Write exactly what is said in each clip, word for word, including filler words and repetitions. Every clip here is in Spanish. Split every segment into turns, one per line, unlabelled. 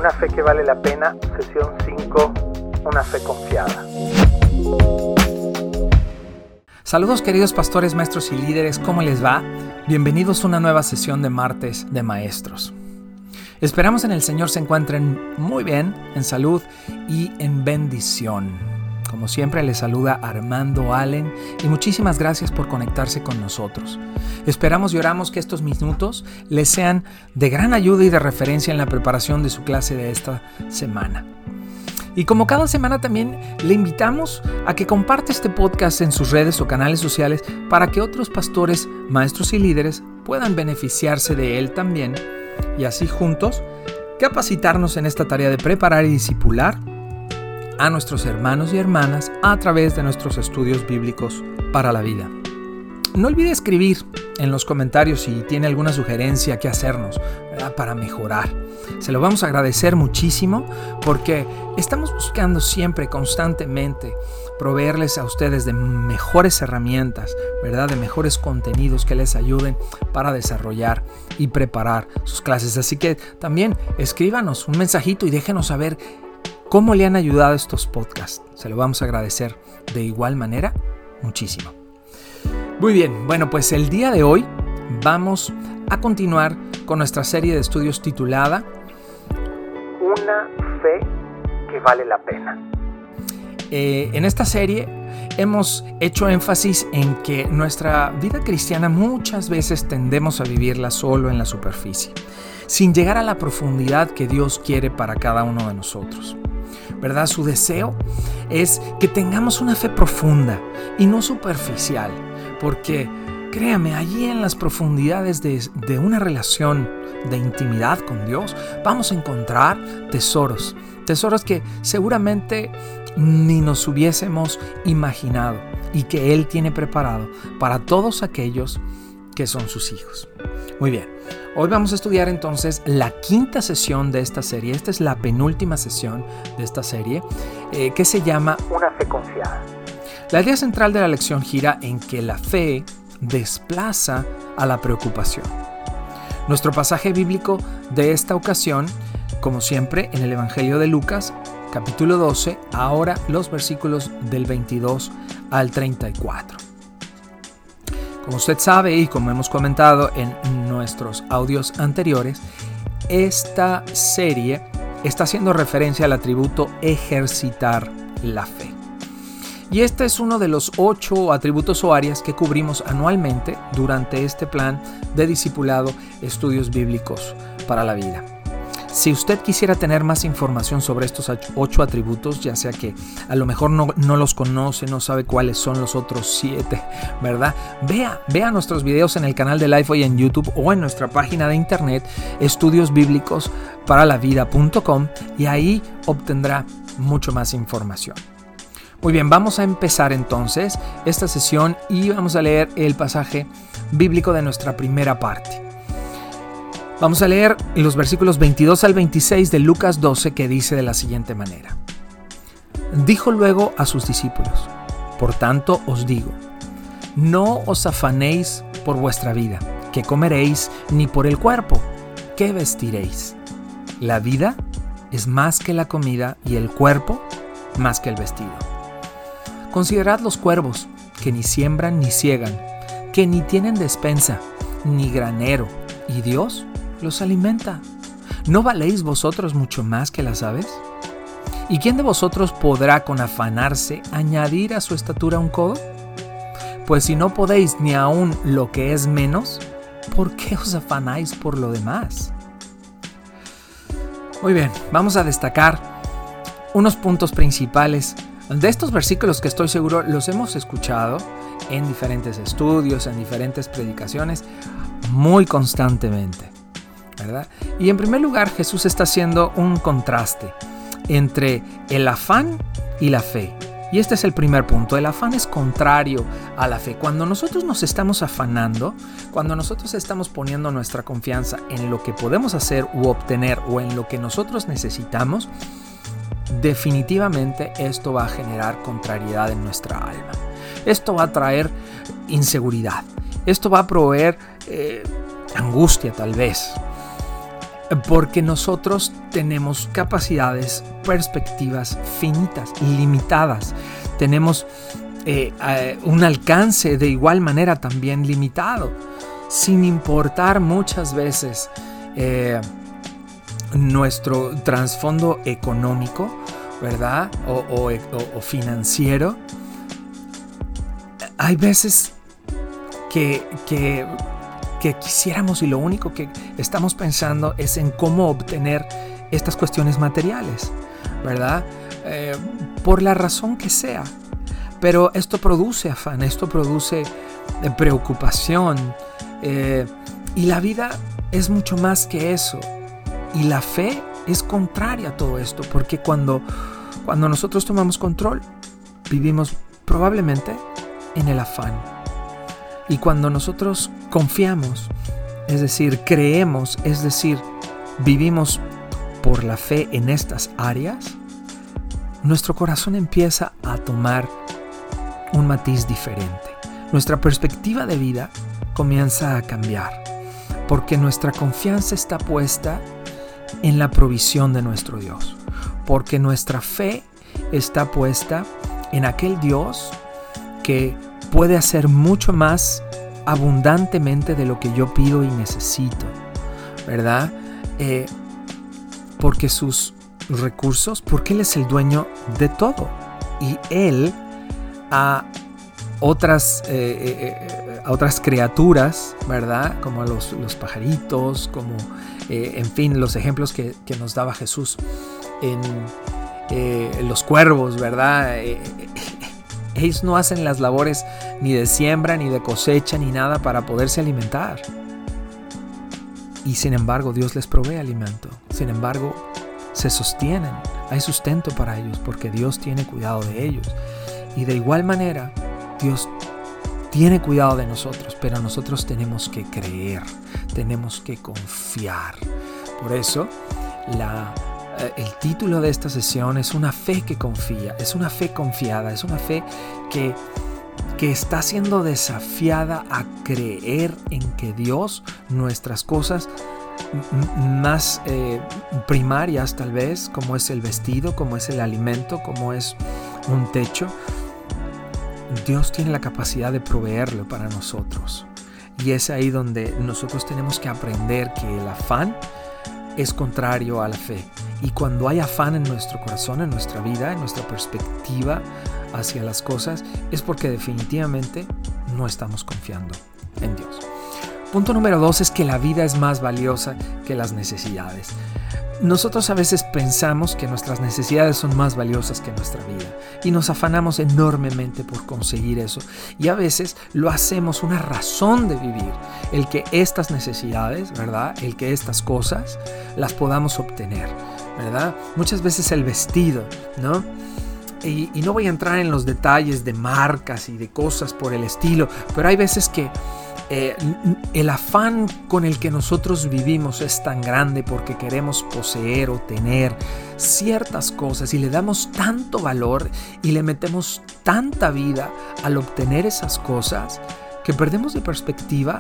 Una fe que vale la pena, sesión cinco, una fe confiada.
Saludos queridos pastores, maestros y líderes, ¿cómo les va? Bienvenidos a una nueva sesión de martes de maestros. Esperamos en el Señor se encuentren muy bien, en salud y en bendición. Como siempre les saluda Armando Allen y muchísimas gracias por conectarse con nosotros. Esperamos y oramos que estos minutos les sean de gran ayuda y de referencia en la preparación de su clase de esta semana. Y como cada semana también le invitamos a que comparte este podcast en sus redes o canales sociales para que otros pastores, maestros y líderes puedan beneficiarse de él también y así juntos capacitarnos en esta tarea de preparar y discipular a nuestros hermanos y hermanas a través de nuestros estudios bíblicos para la vida. No olvide escribir en los comentarios si tiene alguna sugerencia que hacernos, ¿verdad?, para mejorar. Se lo vamos a agradecer muchísimo porque estamos buscando siempre, constantemente, proveerles a ustedes de mejores herramientas, ¿verdad?, de mejores contenidos que les ayuden para desarrollar y preparar sus clases. Así que también escríbanos un mensajito y déjenos saber cómo le han ayudado estos podcasts. Se lo vamos a agradecer de igual manera muchísimo. Muy bien, bueno, pues el día de hoy vamos a continuar con nuestra serie de estudios titulada
Una fe que vale la pena.
Eh, en esta serie hemos hecho énfasis en que nuestra vida cristiana muchas veces tendemos a vivirla solo en la superficie, sin llegar a la profundidad que Dios quiere para cada uno de nosotros. ¿Verdad? Su deseo es que tengamos una fe profunda y no superficial, porque créame, allí en las profundidades de, de una relación de intimidad con Dios vamos a encontrar tesoros, tesoros que seguramente ni nos hubiésemos imaginado y que Él tiene preparado para todos aquellos que son sus hijos. Muy bien, hoy vamos a estudiar entonces la quinta sesión de esta serie. Esta es la penúltima sesión de esta serie eh, que se llama
Una fe confiada.
La idea central de la lección gira en que la fe desplaza a la preocupación. Nuestro pasaje bíblico de esta ocasión, como siempre, en el Evangelio de Lucas, capítulo doce, ahora los versículos del veintidós al treinta y cuatro. Como usted sabe y como hemos comentado en nuestros audios anteriores, esta serie está haciendo referencia al atributo ejercitar la fe. Y este es uno de los ocho atributos o áreas que cubrimos anualmente durante este plan de discipulado Estudios Bíblicos para la Vida. Si usted quisiera tener más información sobre estos ocho atributos, ya sea que a lo mejor no, no los conoce, no sabe cuáles son los otros siete, ¿verdad? Vea, vea nuestros videos en el canal de Lifeway en YouTube o en nuestra página de internet estudios bíblicos para la vida punto com y ahí obtendrá mucho más información. Muy bien, vamos a empezar entonces esta sesión y vamos a leer el pasaje bíblico de nuestra primera parte. Vamos a leer los versículos veintidós al veintiséis de Lucas doce, que dice de la siguiente manera. Dijo luego a sus discípulos: Por tanto os digo, no os afanéis por vuestra vida, qué comeréis, ni por el cuerpo, qué vestiréis. La vida es más que la comida y el cuerpo más que el vestido. Considerad los cuervos, que ni siembran ni ciegan, que ni tienen despensa, ni granero, y Dios los alimenta. ¿No valéis vosotros mucho más que las aves? ¿Y quién de vosotros podrá con afanarse añadir a su estatura un codo? Pues si no podéis ni aun lo que es menos, ¿por qué os afanáis por lo demás? Muy bien, vamos a destacar unos puntos principales de estos versículos que estoy seguro los hemos escuchado en diferentes estudios, en diferentes predicaciones, muy constantemente, ¿verdad? Y en primer lugar, Jesús está haciendo un contraste entre el afán y la fe. Y este es el primer punto. El afán es contrario a la fe. Cuando nosotros nos estamos afanando, cuando nosotros estamos poniendo nuestra confianza en lo que podemos hacer u obtener o en lo que nosotros necesitamos, definitivamente esto va a generar contrariedad en nuestra alma. Esto va a traer inseguridad. Esto va a proveer eh, angustia tal vez. porque nosotros tenemos capacidades, perspectivas finitas, limitadas. Tenemos eh, eh, un alcance de igual manera también limitado, sin importar muchas veces eh, nuestro trasfondo económico, ¿verdad? O, o, o, o financiero. Hay veces que, que, que quisiéramos y lo único que estamos pensando es en cómo obtener estas cuestiones materiales, ¿verdad? Eh, por la razón que sea. Pero esto produce afán, esto produce eh, preocupación. Eh, y la vida es mucho más que eso. Y la fe es contraria a todo esto, porque cuando, cuando nosotros tomamos control, vivimos probablemente en el afán. Y cuando nosotros confiamos, es decir, creemos, es decir, vivimos por la fe en estas áreas, nuestro corazón empieza a tomar un matiz diferente. Nuestra perspectiva de vida comienza a cambiar, porque nuestra confianza está puesta en la provisión de nuestro Dios, porque nuestra fe está puesta en aquel Dios que puede hacer mucho más abundantemente de lo que yo pido y necesito, ¿verdad? Eh, porque sus recursos, porque Él es el dueño de todo, y Él a otras, eh, eh, a otras criaturas, ¿verdad? Como a los, los pajaritos, como, eh, en fin, los ejemplos que, que nos daba Jesús en eh, los cuervos, ¿verdad? Eh, ellos no hacen las labores ni de siembra, ni de cosecha, ni nada para poderse alimentar. Y sin embargo, Dios les provee alimento. Sin embargo, se sostienen. Hay sustento para ellos porque Dios tiene cuidado de ellos. Y de igual manera, Dios tiene cuidado de nosotros, pero nosotros tenemos que creer, tenemos que confiar. Por eso, la, el título de esta sesión es una fe que confía, es una fe confiada, es una fe que, que está siendo desafiada a creer en que Dios, nuestras cosas más eh, primarias tal vez, como es el vestido, como es el alimento, como es un techo, Dios tiene la capacidad de proveerlo para nosotros. Y es ahí donde nosotros tenemos que aprender que el afán es contrario a la fe. Y cuando hay afán en nuestro corazón, en nuestra vida, en nuestra perspectiva hacia las cosas, es porque definitivamente no estamos confiando en Dios. Punto número dos es que la vida es más valiosa que las necesidades. Nosotros a veces pensamos que nuestras necesidades son más valiosas que nuestra vida y nos afanamos enormemente por conseguir eso, y a veces lo hacemos una razón de vivir, el que estas necesidades, ¿verdad? El que estas cosas las podamos obtener, ¿verdad? Muchas veces el vestido, ¿no? Y, y no voy a entrar en los detalles de marcas y de cosas por el estilo, pero hay veces que Eh, el afán con el que nosotros vivimos es tan grande porque queremos poseer o tener ciertas cosas y le damos tanto valor y le metemos tanta vida al obtener esas cosas que perdemos de perspectiva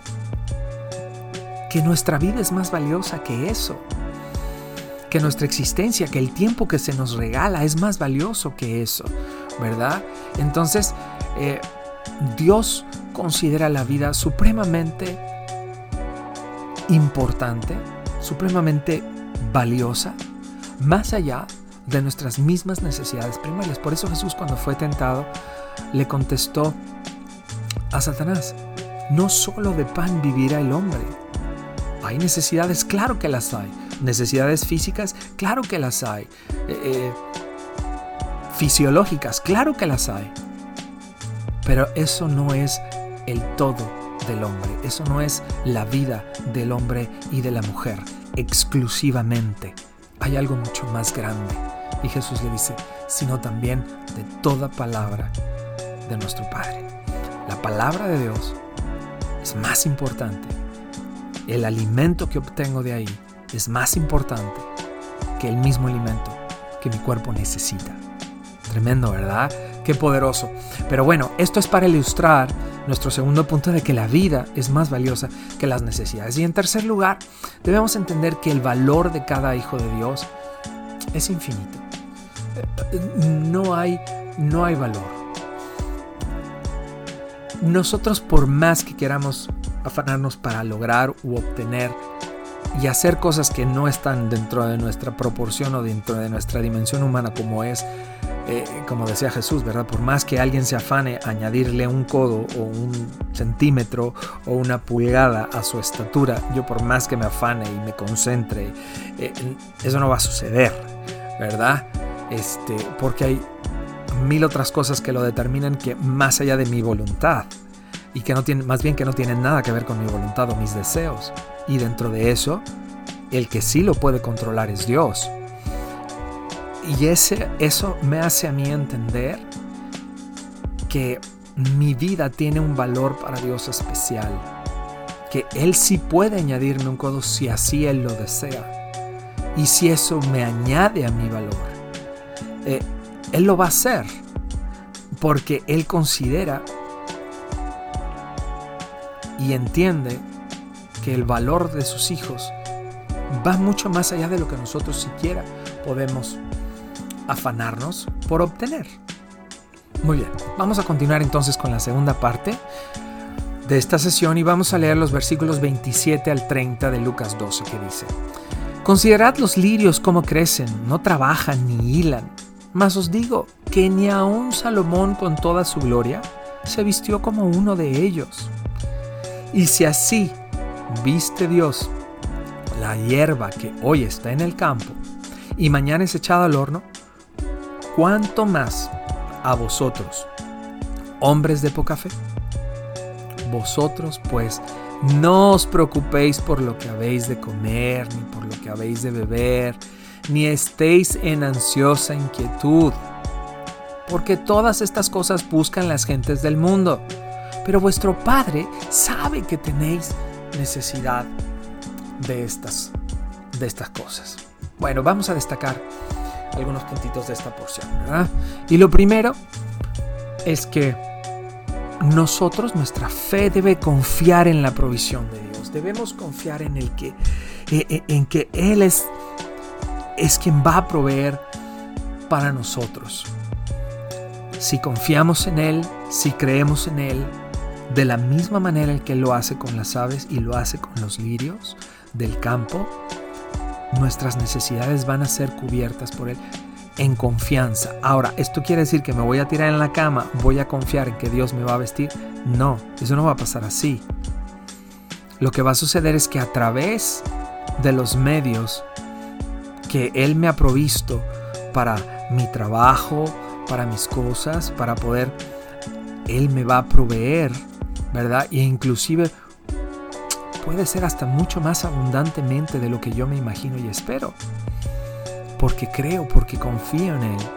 que nuestra vida es más valiosa que eso, que nuestra existencia, que el tiempo que se nos regala es más valioso que eso, ¿verdad? Entonces, eh, Dios considera la vida supremamente importante, supremamente valiosa, más allá de nuestras mismas necesidades primarias. Por eso Jesús, cuando fue tentado, le contestó a Satanás: no solo de pan vivirá el hombre. Hay necesidades, claro que las hay. Necesidades físicas, claro que las hay. Eh, eh, fisiológicas, claro que las hay. Pero eso no es el todo del hombre. Eso no es la vida del hombre y de la mujer exclusivamente. Hay algo mucho más grande. Y Jesús le dice, sino también de toda palabra de nuestro Padre. La palabra de Dios es más importante. El alimento que obtengo de ahí es más importante que el mismo alimento que mi cuerpo necesita. Tremendo, ¿verdad? Qué poderoso. Pero bueno, esto es para ilustrar Nuestro segundo punto de que la vida es más valiosa que las necesidades. Y en tercer lugar, debemos entender que el valor de cada hijo de Dios es infinito. No hay, no hay valor. Nosotros, por más que queramos afanarnos para lograr u obtener y hacer cosas que no están dentro de nuestra proporción o dentro de nuestra dimensión humana, como es, eh, como decía Jesús, ¿verdad? Por más que alguien se afane a añadirle un codo o un centímetro o una pulgada a su estatura, yo por más que me afane y me concentre, eh, eso no va a suceder, ¿verdad? Este, porque hay mil otras cosas que lo determinan que más allá de mi voluntad y que no tienen, más bien que no tienen nada que ver con mi voluntad o mis deseos. Y dentro de eso, el que sí lo puede controlar es Dios. Y ese, eso me hace a mí entender que mi vida tiene un valor para Dios especial. Que Él sí puede añadirme un codo si así Él lo desea. Y si eso me añade a mi valor, eh, Él lo va a hacer. Porque Él considera y entiende que el valor de sus hijos va mucho más allá de lo que nosotros siquiera podemos afanarnos por obtener. Muy bien, vamos a continuar entonces con la segunda parte de esta sesión y vamos a leer los versículos veintisiete al treinta de Lucas doce, que dice: Considerad los lirios cómo crecen, no trabajan ni hilan, mas os digo que ni aun Salomón con toda su gloria se vistió como uno de ellos. Y si así viste Dios la hierba que hoy está en el campo y mañana es echada al horno, ¿cuánto más a vosotros, hombres de poca fe? Vosotros pues no os preocupéis por lo que habéis de comer, ni por lo que habéis de beber, ni estéis en ansiosa inquietud, porque todas estas cosas buscan las gentes del mundo, pero vuestro Padre sabe que tenéis necesidad de estas, de estas cosas. Bueno, vamos a destacar algunos puntitos de esta porción, ¿verdad? Y lo primero es que nosotros, nuestra fe debe confiar en la provisión de Dios. Debemos confiar en el que, en, en que Él es, es quien va a proveer para nosotros. Si confiamos en Él, si creemos en Él, de la misma manera en que Él lo hace con las aves y lo hace con los lirios del campo, nuestras necesidades van a ser cubiertas por Él en confianza. Ahora, ¿esto quiere decir que me voy a tirar en la cama, voy a confiar en que Dios me va a vestir? No, eso no va a pasar así. Lo que va a suceder es que a través de los medios que Él me ha provisto para mi trabajo, para mis cosas, para poder, Él me va a proveer, ¿verdad? E inclusive puede ser hasta mucho más abundantemente de lo que yo me imagino y espero. Porque creo, porque confío en Él.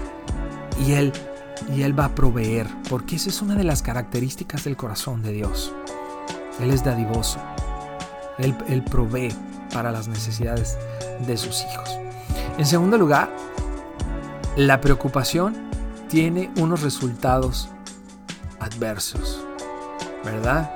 Y Él, y Él va a proveer, porque esa es una de las características del corazón de Dios. Él es dadivoso. Él, Él provee para las necesidades de sus hijos. En segundo lugar, la preocupación tiene unos resultados adversos, ¿verdad?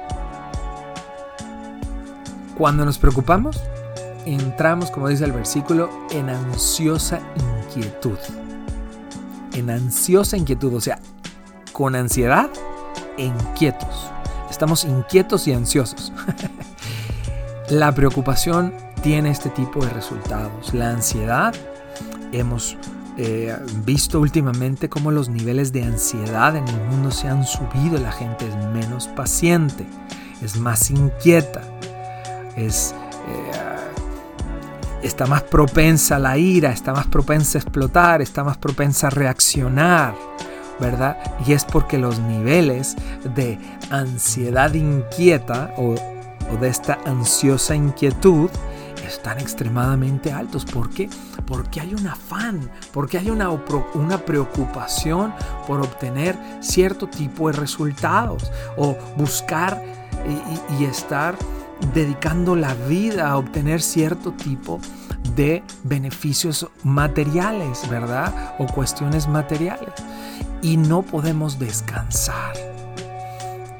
Cuando nos preocupamos, entramos, como dice el versículo, en ansiosa inquietud. En ansiosa inquietud, o sea, con ansiedad e inquietos. Estamos inquietos y ansiosos. La preocupación tiene este tipo de resultados. La ansiedad, hemos eh, visto últimamente cómo los niveles de ansiedad en el mundo se han subido. La gente es menos paciente, es más inquieta, es... Eh, está más propensa a la ira, está más propensa a explotar, está más propensa a reaccionar, ¿verdad? Y es porque los niveles de ansiedad inquieta o, o de esta ansiosa inquietud están extremadamente altos. ¿Por qué? Porque hay un afán, porque hay una, una preocupación por obtener cierto tipo de resultados o buscar y, y, y estar dedicando la vida a obtener cierto tipo de beneficios materiales, ¿verdad? O cuestiones materiales. Y no podemos descansar.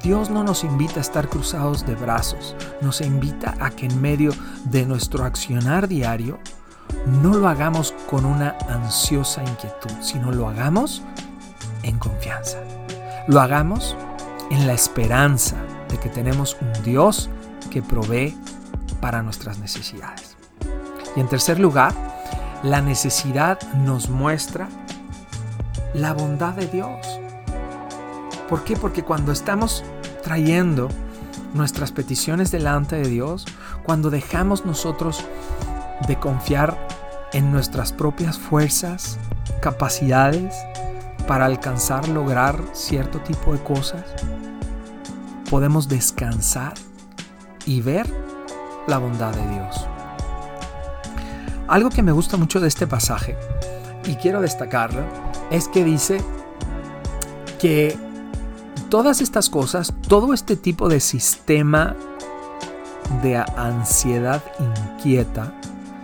Dios no nos invita a estar cruzados de brazos, nos invita a que en medio de nuestro accionar diario no lo hagamos con una ansiosa inquietud, sino lo hagamos en confianza. Lo hagamos en la esperanza de que tenemos un Dios que provee para nuestras necesidades. Y en tercer lugar, la necesidad nos muestra la bondad de Dios. ¿Por qué? Porque cuando estamos trayendo nuestras peticiones delante de Dios, cuando dejamos nosotros de confiar en nuestras propias fuerzas, capacidades para alcanzar, lograr cierto tipo de cosas, podemos descansar y ver la bondad de Dios. Algo que me gusta mucho de este pasaje, y quiero destacarlo, es que dice que todas estas cosas, todo este tipo de sistema de ansiedad inquieta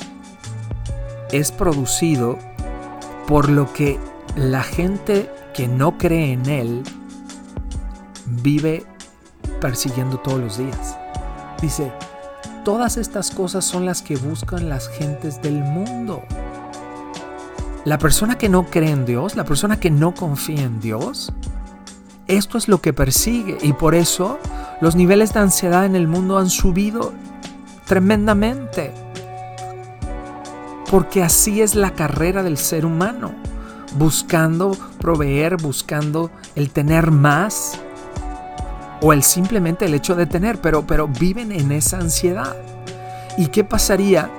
es producido por lo que la gente que no cree en Él vive persiguiendo todos los días. Dice, todas estas cosas son las que buscan las gentes del mundo. La persona que no cree en Dios, la persona que no confía en Dios, esto es lo que persigue, y por eso los niveles de ansiedad en el mundo han subido tremendamente. Porque así es la carrera del ser humano, buscando proveer, buscando el tener más, o el simplemente el hecho de tener, pero, pero viven en esa ansiedad. ¿Y qué pasaría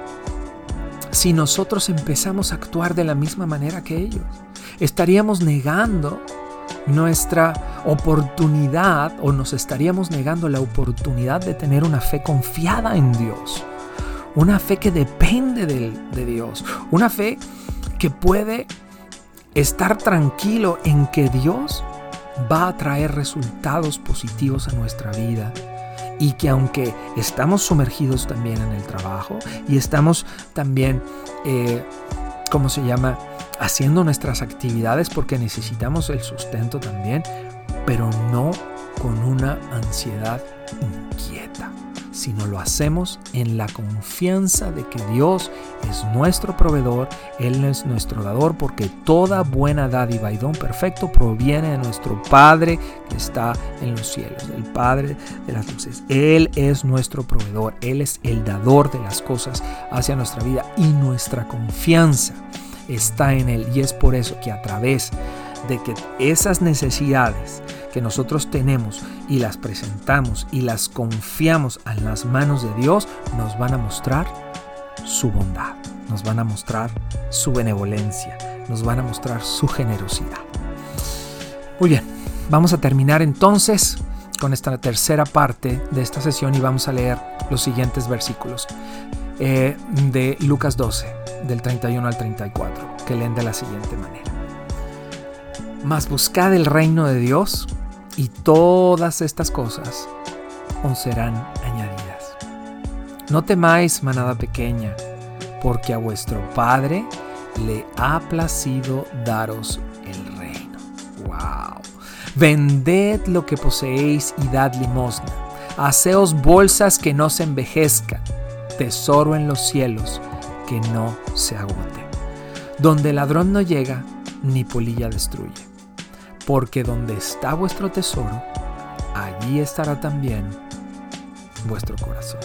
si nosotros empezamos a actuar de la misma manera que ellos? Estaríamos negando nuestra oportunidad, o nos estaríamos negando la oportunidad de tener una fe confiada en Dios, una fe que depende de, de Dios, una fe que puede estar tranquilo en que Dios va a traer resultados positivos a nuestra vida, y que aunque estamos sumergidos también en el trabajo y estamos también, eh, ¿cómo se llama?, haciendo nuestras actividades porque necesitamos el sustento también, pero no con una ansiedad inquieta, sino lo hacemos en la confianza de que Dios es nuestro proveedor, Él es nuestro dador, porque toda buena dádiva y don perfecto proviene de nuestro Padre que está en los cielos, el Padre de las luces. Él es nuestro proveedor, Él es el dador de las cosas hacia nuestra vida, y nuestra confianza está en Él. Y es por eso que a través de que esas necesidades que nosotros tenemos y las presentamos y las confiamos en las manos de Dios, nos van a mostrar su bondad, nos van a mostrar su benevolencia, nos van a mostrar su generosidad. Muy bien, vamos a terminar entonces con esta tercera parte de esta sesión y vamos a leer los siguientes versículos eh, de Lucas doce, del treinta y uno al treinta y cuatro, que leen de la siguiente manera. Mas buscad el reino de Dios, y todas estas cosas os serán añadidas. No temáis, manada pequeña, porque a vuestro Padre le ha placido daros el reino. ¡Wow! Vended lo que poseéis y dad limosna. Haceos bolsas que no se envejezcan, tesoro en los cielos que no se agote, donde el ladrón no llega ni polilla destruye. Porque donde está vuestro tesoro, allí estará también vuestro corazón.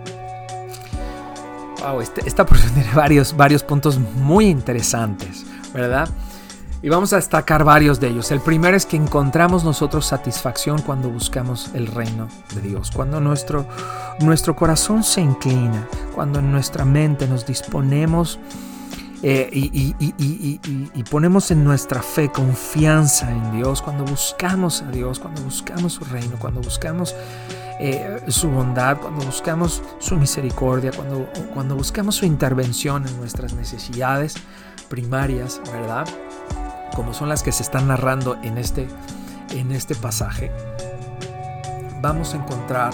Wow, este, esta porción tiene varios, varios puntos muy interesantes, ¿verdad? Y vamos a destacar varios de ellos. El primero es que encontramos nosotros satisfacción cuando buscamos el reino de Dios. Cuando nuestro, nuestro corazón se inclina, cuando en nuestra mente nos disponemos Eh, y, y, y, y, y, y ponemos en nuestra fe confianza en Dios, cuando buscamos a Dios, cuando buscamos su reino, cuando buscamos eh, su bondad, cuando buscamos su misericordia, cuando, cuando buscamos su intervención en nuestras necesidades primarias, ¿verdad?, como son las que se están narrando en este, en este pasaje, vamos a encontrar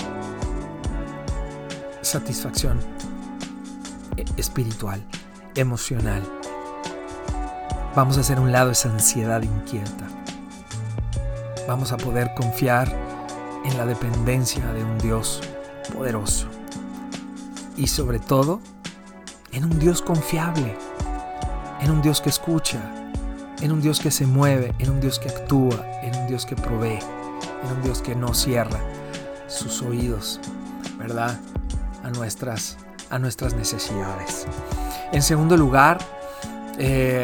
satisfacción espiritual, emocional. Vamos a hacer a un lado esa ansiedad inquieta. Vamos a poder confiar en la dependencia de un Dios poderoso y sobre todo en un Dios confiable, en un Dios que escucha, en un Dios que se mueve, en un Dios que actúa, en un Dios que provee, en un Dios que no cierra sus oídos, ¿verdad?, a nuestras, a nuestras necesidades. En segundo lugar, eh,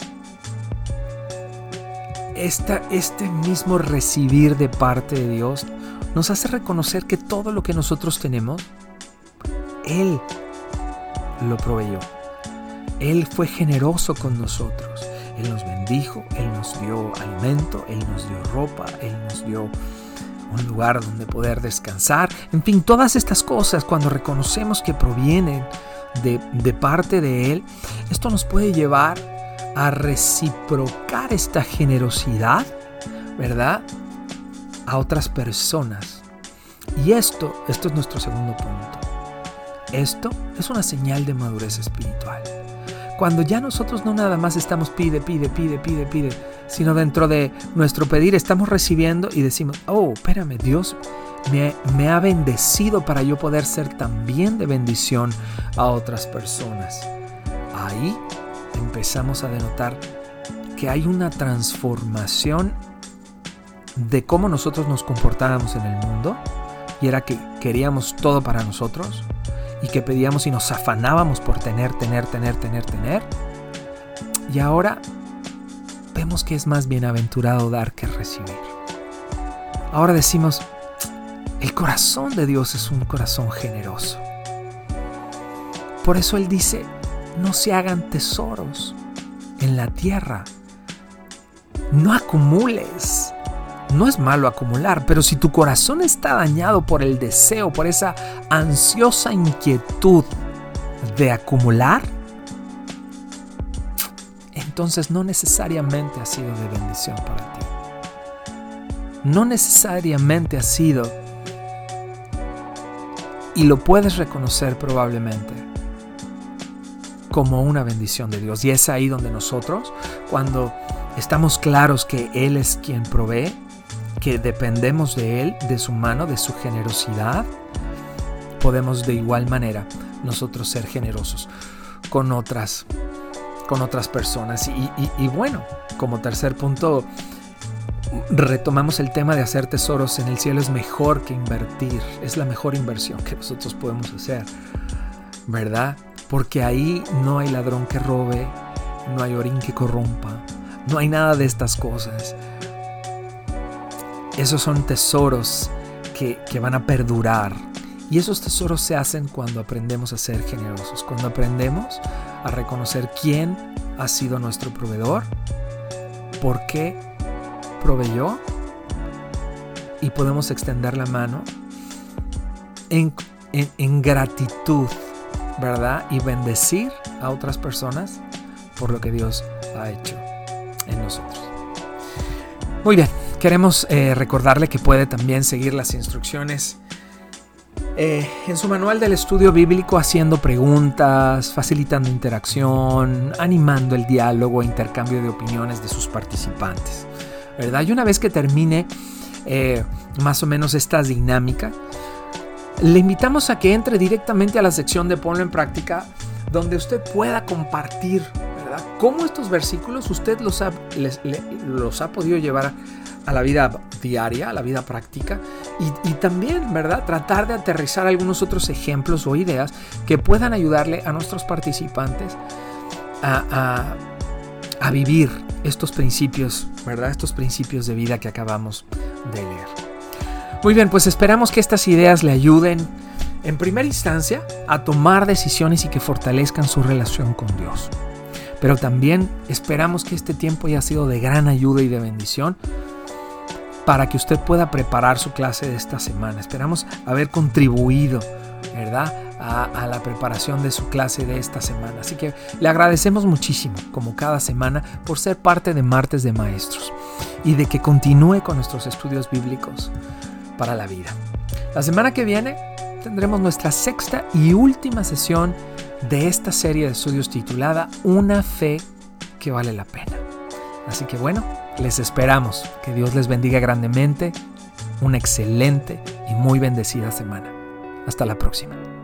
esta, este mismo recibir de parte de Dios nos hace reconocer que todo lo que nosotros tenemos, Él lo proveyó. Él fue generoso con nosotros. Él nos bendijo, Él nos dio alimento, Él nos dio ropa, Él nos dio un lugar donde poder descansar. En fin, todas estas cosas, cuando reconocemos que provienen de, de parte de Él, esto nos puede llevar a reciprocar esta generosidad, ¿verdad?, a otras personas. Y esto, esto es nuestro segundo punto. Esto es una señal de madurez espiritual. Cuando ya nosotros no nada más estamos pide, pide, pide, pide, pide, sino dentro de nuestro pedir estamos recibiendo y decimos, oh, espérame, Dios me, me ha bendecido para yo poder ser también de bendición a otras personas. Ahí empezamos a denotar que hay una transformación de cómo nosotros nos comportábamos en el mundo, y era que queríamos todo para nosotros y que pedíamos y nos afanábamos por tener, tener, tener, tener, tener. Y ahora vemos que es más bienaventurado dar que recibir. Ahora decimos, el corazón de Dios es un corazón generoso. Por eso Él dice, no se hagan tesoros en la tierra. No acumules. No es malo acumular, pero si tu corazón está dañado por el deseo, por esa ansiosa inquietud de acumular, entonces no necesariamente ha sido de bendición para ti. No necesariamente ha sido, y lo puedes reconocer probablemente como una bendición de Dios. Y es ahí donde nosotros, cuando estamos claros que Él es quien provee, que dependemos de Él, de su mano, de su generosidad, podemos de igual manera nosotros ser generosos con otras, con otras personas. Y, y, y bueno, como tercer punto, retomamos el tema de hacer tesoros en el cielo. Es mejor que invertir, es la mejor inversión que nosotros podemos hacer, ¿verdad? Porque ahí no hay ladrón que robe, no hay orín que corrompa, no hay nada de estas cosas. Esos son tesoros que, que van a perdurar. Y esos tesoros se hacen cuando aprendemos a ser generosos, cuando aprendemos a reconocer quién ha sido nuestro proveedor, por qué proveyó, y podemos extender la mano en, en, en gratitud, ¿verdad? Y bendecir a otras personas por lo que Dios ha hecho en nosotros. Muy bien. Queremos eh, recordarle que puede también seguir las instrucciones eh, en su manual del estudio bíblico, haciendo preguntas, facilitando interacción, animando el diálogo e intercambio de opiniones de sus participantes, ¿verdad? Y una vez que termine eh, más o menos esta dinámica, le invitamos a que entre directamente a la sección de Ponlo en Práctica, donde usted pueda compartir, ¿verdad?, cómo estos versículos usted los ha, les, le, los ha podido llevar a a la vida diaria, a la vida práctica, y, y también, ¿verdad?, tratar de aterrizar algunos otros ejemplos o ideas que puedan ayudarle a nuestros participantes a, a, a vivir estos principios, ¿verdad?, estos principios de vida que acabamos de leer. Muy bien, pues esperamos que estas ideas le ayuden en primera instancia a tomar decisiones y que fortalezcan su relación con Dios. Pero también esperamos que este tiempo haya sido de gran ayuda y de bendición para que usted pueda preparar su clase de esta semana. Esperamos haber contribuido, ¿verdad?, a, a la preparación de su clase de esta semana. Así que le agradecemos muchísimo, como cada semana, por ser parte de Martes de Maestros y de que continúe con nuestros estudios bíblicos para la vida. La semana que viene tendremos nuestra sexta y última sesión de esta serie de estudios titulada Una fe que vale la pena. Así que bueno, les esperamos. Que Dios les bendiga grandemente una excelente y muy bendecida semana. Hasta la próxima.